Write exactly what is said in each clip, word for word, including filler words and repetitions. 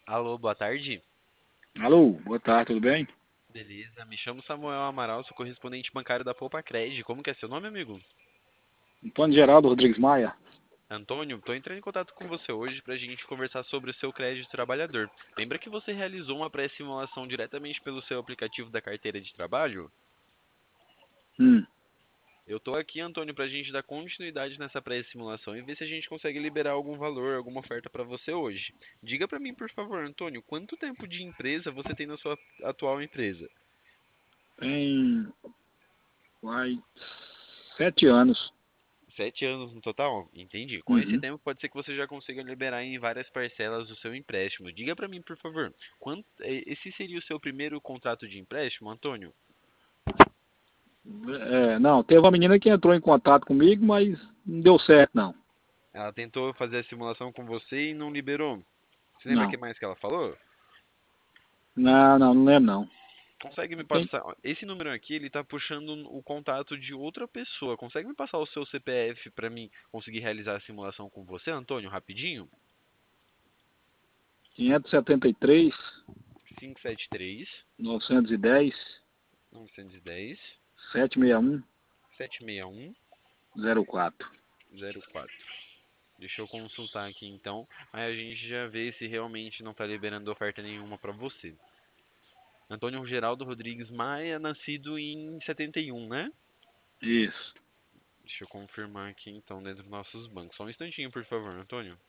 Alô, boa tarde. Alô, boa tarde, tudo bem? Beleza, me chamo Samuel Amaral, sou correspondente bancário da Poupa Cred. Como que é seu nome, amigo? Antônio Geraldo Rodrigues Maia. Antônio, estou entrando em contato com você hoje para a gente conversar sobre o seu crédito trabalhador. Lembra que você realizou uma pré-simulação diretamente pelo seu aplicativo da carteira de trabalho? Hum, Eu estou aqui, Antônio, para a gente dar continuidade nessa pré-simulação e ver se a gente consegue liberar algum valor, alguma oferta para você hoje. Diga para mim, por favor, Antônio, quanto tempo de empresa você tem na sua atual empresa? tem vai, sete anos. Sete anos no total? Entendi. Com esse Uhum. tempo, pode ser que você já consiga liberar em várias parcelas o seu empréstimo. Diga para mim, por favor, quanto, eh, esse seria o seu primeiro contrato de empréstimo, Antônio? É, não, teve uma menina que entrou em contato comigo, mas não deu certo, não. Ela tentou fazer a simulação com você e não liberou. Você lembra o que Não, mais que ela falou? não, não, não lembro, não. Consegue me Tem, passar? Esse número aqui, ele tá puxando o contato de outra pessoa. Consegue me passar o seu C P F para mim conseguir realizar a simulação com você, Antônio, rapidinho? quinhentos e setenta e três, Cinco sete três novecentos e dez, nove um zero setecentos e sessenta e um, sete seis um zero quatro. zero quatro. Deixa eu consultar aqui então. Aí a gente já vê se realmente não está liberando oferta nenhuma para você. Antônio Geraldo Rodrigues Maia, nascido em setenta e um, né? Isso. Deixa eu confirmar aqui então dentro dos nossos bancos. Só um instantinho, por favor, Antônio.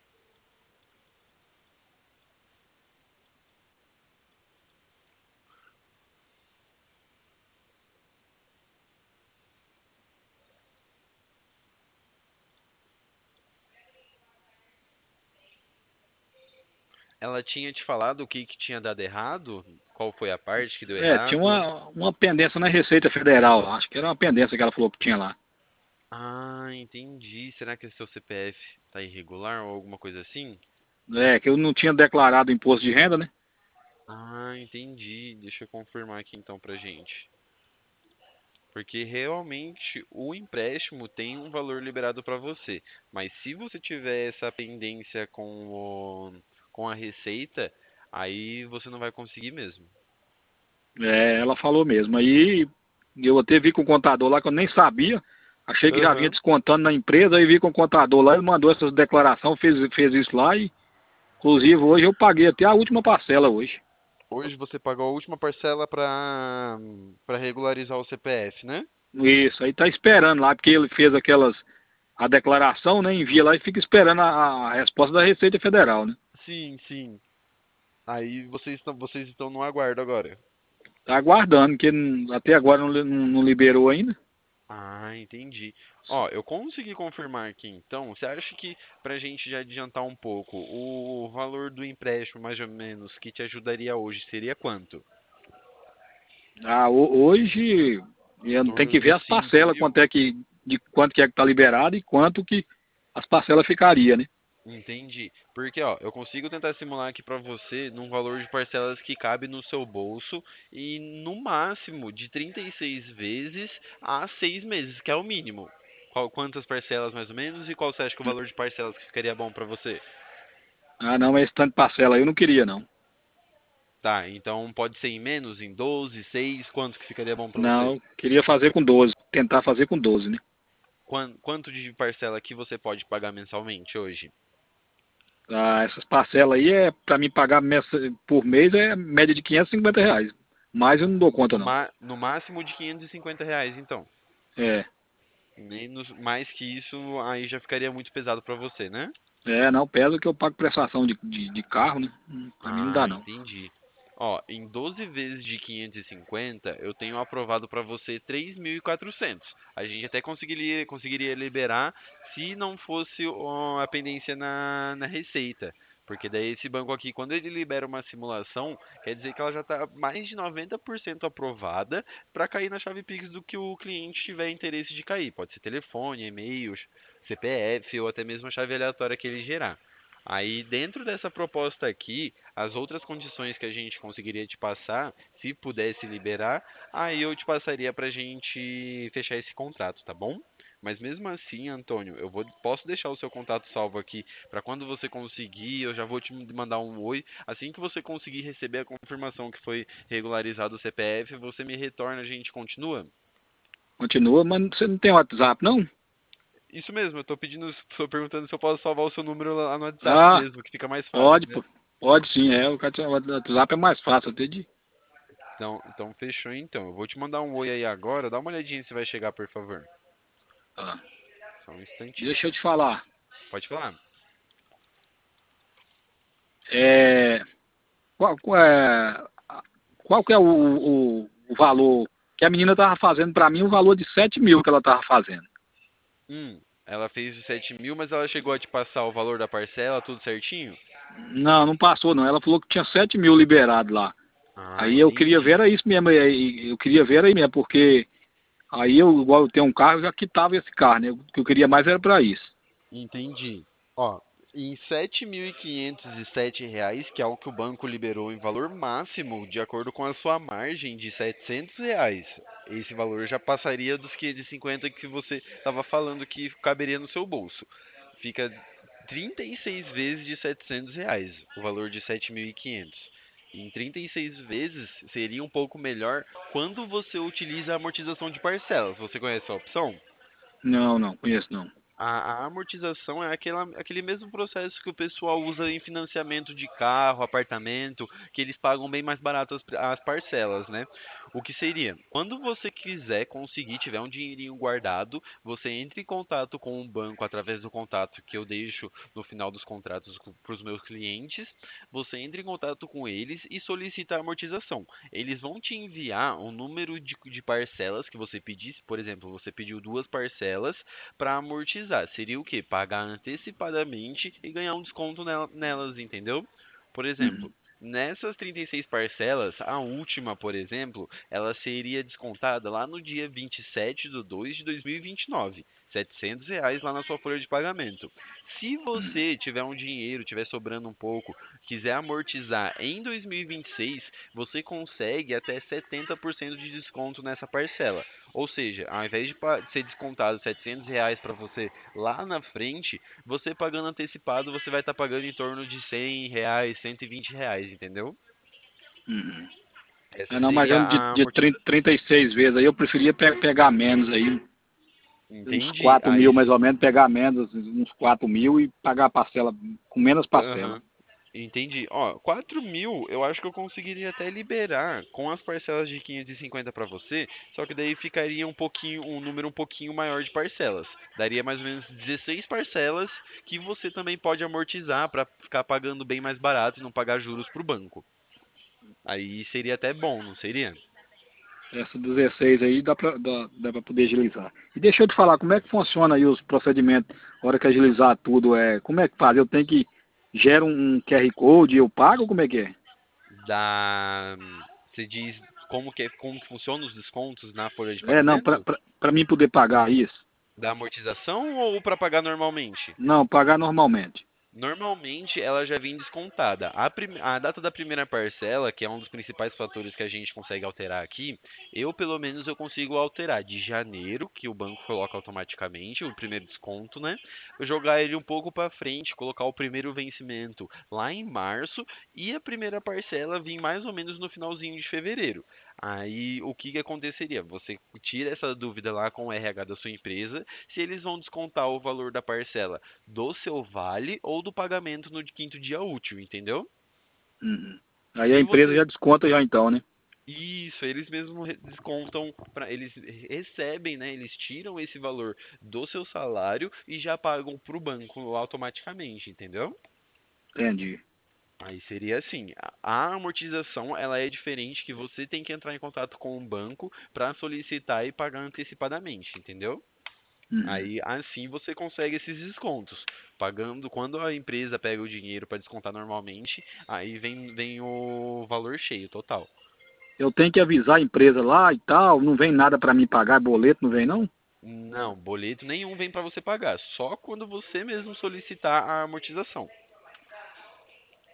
Ela tinha te falado o que, que tinha dado errado? Qual foi a parte que deu É, tinha errado? uma, uma pendência na Receita Federal, acho que era uma pendência que ela falou que tinha lá. Ah, entendi. Será que seu C P F tá irregular ou alguma coisa assim? É, que eu não tinha declarado imposto de renda, né? Ah, entendi. Deixa eu confirmar aqui então pra gente. Porque realmente o empréstimo tem um valor liberado para você. Mas se você tiver essa pendência com o, com a receita, aí você não vai conseguir mesmo. É, ela falou mesmo. Aí eu até vi com o contador lá que eu nem sabia. Achei que já vinha Aham. descontando na empresa, aí vi com o contador lá, ele mandou essas declarações, fez, fez isso lá e, inclusive, hoje eu paguei até a última parcela hoje. Hoje você pagou a última parcela para para regularizar o C P F, né? Isso, aí tá esperando lá, porque ele fez aquelas, a declaração, né, envia lá e fica esperando a, a resposta da Receita Federal, né. Sim, sim. Aí vocês estão vocês estão no aguardo agora. Tá aguardando, porque não- até agora não, li- não, não liberou ainda. Ah, entendi. Ó, eu consegui confirmar aqui então. Você acha que, pra gente já adiantar um pouco, o valor do empréstimo, mais ou menos, que te ajudaria hoje seria quanto? Ah, ho- hoje Em eu tenho torno que ver dos as cinco parcelas, mil? quanto é que, de quanto que é que tá liberado e quanto que as parcelas ficaria, né. Entendi. Porque, ó, eu consigo tentar simular aqui pra você num valor de parcelas que cabe no seu bolso e no máximo de trinta e seis vezes a seis meses, que é o mínimo. Qual, quantas parcelas mais ou menos e qual você acha que é o valor de parcelas que ficaria bom pra você? Ah, não, mas esse tanto de parcela aí eu não queria, não. Tá, então pode ser em menos, em doze, seis, quanto que ficaria bom pra você? Não, eu queria fazer com doze, tentar fazer com doze, né. Quan- Quanto de parcela que você pode pagar mensalmente hoje? Ah, essas parcelas aí é para mim pagar mensa- por mês é média de quinhentos e cinquenta reais. Mais eu não dou conta, No, não. ma- no máximo de quinhentos e cinquenta reais, então. É, Menos, mais que isso, aí já ficaria muito pesado pra você, né? é, não, pesa que eu pago prestação de, de, de carro, né? Hum, Pra mim não dá, Ah, não. entendi. Ó, em doze vezes de quinhentos e cinquenta, eu tenho aprovado para você três mil e quatrocentos. A gente até conseguiria, conseguiria liberar se não fosse ó, a pendência na, na receita. Porque daí esse banco aqui, quando ele libera uma simulação, quer dizer que ela já está mais de noventa por cento aprovada para cair na chave Pix do que o cliente tiver interesse de cair. Pode ser telefone, e-mail, C P F ou até mesmo a chave aleatória que ele gerar. Aí, dentro dessa proposta aqui, as outras condições que a gente conseguiria te passar, se pudesse liberar, aí eu te passaria pra gente fechar esse contrato, tá bom? Mas mesmo assim, Antônio, eu vou, posso deixar o seu contato salvo aqui para quando você conseguir, eu já vou te mandar um oi. Assim que você conseguir receber a confirmação que foi regularizado o C P F, você me retorna, a gente continua? Continua, mas você não tem WhatsApp, não? Isso mesmo, eu tô pedindo, tô perguntando se eu posso salvar o seu número lá no WhatsApp Ah, mesmo, que fica mais fácil, pode, né? pô. Pode sim, é. O WhatsApp é mais fácil até de. Então, então fechou então. Eu vou te mandar um oi aí agora, dá uma olhadinha se vai chegar, por favor. Ah, Só um instantinho. deixa eu te falar. Pode falar. É, qual, qual é, qual que é o, o, o valor que a menina tava fazendo pra mim? O valor de sete mil que ela tava fazendo. Hum, ela fez os sete mil, mas ela chegou a te passar o valor da parcela, tudo certinho? Não, não passou não. Ela falou que tinha sete mil liberado lá. Ah, Aí eu queria ver entendi. era isso mesmo. aí- Eu queria ver aí mesmo, porque aí eu, igual eu tenho um carro, eu já quitava esse carro, né? O que eu queria mais era pra isso. Entendi. Ó, em sete mil e quinhentos e sete reais, que é o que o banco liberou em valor máximo, de acordo com a sua margem de setecentos reais, esse valor já passaria dos quinhentos e cinquenta que você estava falando que caberia no seu bolso. Fica trinta e seis vezes de setecentos reais, o valor de sete mil e quinhentos. Em trinta e seis vezes seria um pouco melhor quando você utiliza a amortização de parcelas. Você conhece a opção? Não, não, conheço não. A, a amortização é aquela, aquele mesmo processo que o pessoal usa em financiamento de carro, apartamento, que eles pagam bem mais barato as, as parcelas, né? O que seria? Quando você quiser conseguir, tiver um dinheirinho guardado, você entra em contato com o banco através do contato que eu deixo no final dos contratos para os meus clientes. Você entra em contato com eles e solicita a amortização. Eles vão te enviar um número de, de parcelas que você pedisse. Por exemplo, você pediu duas parcelas para amortizar. Seria o quê? Pagar antecipadamente e ganhar um desconto nel- nelas, entendeu? Por exemplo, Uhum. nessas trinta e seis parcelas, a última, por exemplo, ela seria descontada lá no dia vinte e sete de dois de dois mil e vinte e nove. setecentos reais lá na sua folha de pagamento. Se você tiver um dinheiro, tiver sobrando um pouco, quiser amortizar em dois mil e vinte e seis, você consegue até setenta por cento de desconto nessa parcela. Ou seja, ao invés de pa- de ser descontado setecentos reais para você lá na frente, você pagando antecipado, você vai estar pagando em torno de cem reais, cento e vinte reais, entendeu? Uhum. Essa É, não, mas eu seria de, a de trinta, amortização. trinta e seis vezes aí eu preferia pe- pegar menos aí, uns Entendi. quatro Aí, mil mais ou menos, pegar menos, uns quatro mil e pagar a parcela com menos parcela. aham. Entendi. Ó, quatro mil eu acho que eu conseguiria até liberar com as parcelas de quinhentos e cinquenta para você, só que daí ficaria um pouquinho, um número um pouquinho maior de parcelas. Daria mais ou menos dezesseis parcelas que você também pode amortizar para ficar pagando bem mais barato e não pagar juros para o banco. Aí seria até bom, não seria? Essa dezesseis aí dá pra, dá, dá pra poder agilizar. E deixa eu te falar, como é que funciona aí os procedimentos, na hora que agilizar tudo, é, como é que faz? Eu tenho que, gera um, um Q R Code e eu pago, como é que é? Da, você diz como que é- como que funcionam os descontos na folha de É, não, pra, pagamento? pra, pra mim poder pagar isso? Da amortização ou para pagar normalmente? Não, pagar normalmente. Normalmente ela já vem descontada. A, prim- a data da primeira parcela, que é um dos principais fatores que a gente consegue alterar aqui, eu pelo menos eu consigo alterar de janeiro, que o banco coloca automaticamente, o primeiro desconto, né? Eu jogar ele um pouco para frente, colocar o primeiro vencimento lá em março e a primeira parcela vir mais ou menos no finalzinho de fevereiro. Aí o que que aconteceria? Você tira essa dúvida lá com o R H da sua empresa, se eles vão descontar o valor da parcela do seu vale ou do pagamento no quinto dia útil, entendeu? Uhum. Aí a Se empresa você. já desconta já então, né? Isso, eles mesmos re- descontam, pra, eles recebem, né? Eles tiram esse valor do seu salário e já pagam para o banco automaticamente, entendeu? Entendi. Aí seria assim, a a amortização ela é diferente que você tem que entrar em contato com o banco para solicitar e pagar antecipadamente, entendeu? Uhum. Aí assim você consegue esses descontos. Pagando, quando a empresa pega o dinheiro para descontar normalmente, aí vem, vem o valor cheio, total. Eu tenho que avisar a empresa lá e tal, não vem nada pra mim pagar, boleto não vem não? Não, boleto nenhum vem para você pagar, só quando você mesmo solicitar a amortização.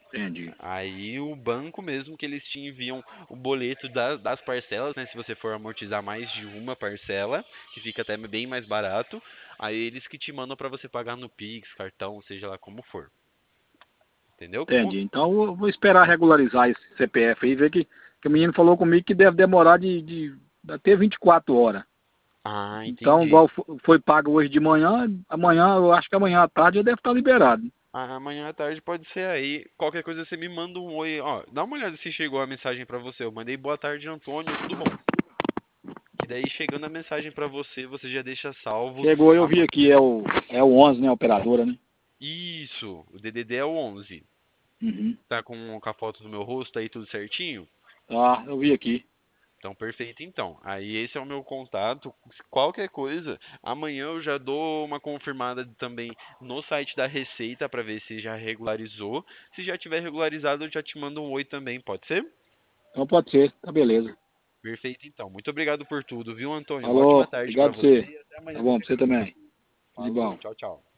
Entendi. Aí o banco mesmo que eles te enviam o boleto da- das parcelas, né? Se você for amortizar mais de uma parcela, que fica até bem mais barato. Aí eles que te mandam para você pagar no Pix, cartão, seja lá como for. Entendeu? Como? Entendi. Então eu vou esperar regularizar esse C P F aí, ver que, que o menino falou comigo que deve demorar de, de até vinte e quatro horas. Ah, Então, entendi. igual fo- foi pago hoje de manhã, amanhã, eu acho que amanhã à tarde já deve estar liberado. Ah, amanhã à tarde pode ser aí. Qualquer coisa você me manda um oi. Ó, dá uma olhada se chegou a mensagem pra você. Eu mandei boa tarde, Antônio, tudo bom? Que daí chegando a mensagem pra você, você já deixa salvo. Chegou, eu vi Ama- aqui, é o, é o onze, né, a operadora, né? Isso, o D D D é o onze. Uhum. Tá com, com a foto do meu rosto aí tudo certinho? Tá, eu vi aqui. Então, perfeito então. Aí esse é o meu contato. Qualquer coisa, amanhã eu já dou uma confirmada também no site da Receita para ver se já regularizou. Se já tiver regularizado, eu já te mando um oi também, pode ser? Então pode ser, tá beleza. Perfeito então. Muito obrigado por tudo, viu, Antônio? Uma ótima Falou, tarde para obrigado a você você. e até Tá amanhã bom, pra qualquer você coisa. também. Tudo de Falou, bom. tchau, tchau.